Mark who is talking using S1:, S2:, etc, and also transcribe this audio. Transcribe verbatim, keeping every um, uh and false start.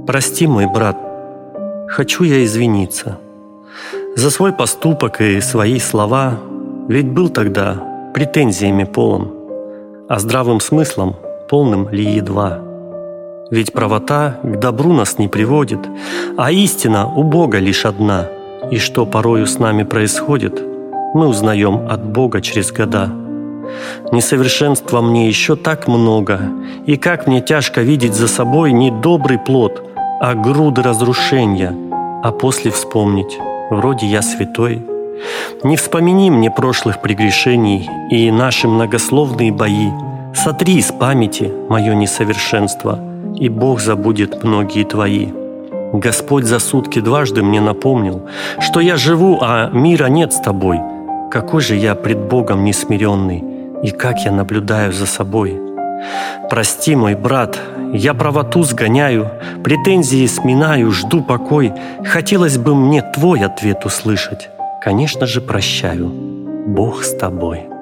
S1: Прости, мой брат, хочу я извиниться за свой поступок и свои слова, ведь был тогда претензиями полон, а здравым смыслом полным ли едва. Ведь правота к добру нас не приводит, а истина у Бога лишь одна, и что порою с нами происходит, мы узнаем от Бога через года. Несовершенства мне еще так много, и как мне тяжко видеть за собой не добрый плод, а груды разрушения, а после вспомнить, вроде я святой. Не вспомини мне прошлых прегрешений и наши многословные бои, сотри из памяти мое несовершенство, и Бог забудет многие твои. Господь за сутки дважды мне напомнил, что я живу, а мира нет с тобой. Какой же я пред Богом несмиренный, и как я наблюдаю за собой. Прости, мой брат, я правоту сгоняю, претензии сминаю, жду покой. Хотелось бы мне твой ответ услышать. Конечно же, прощаю. Бог с тобой.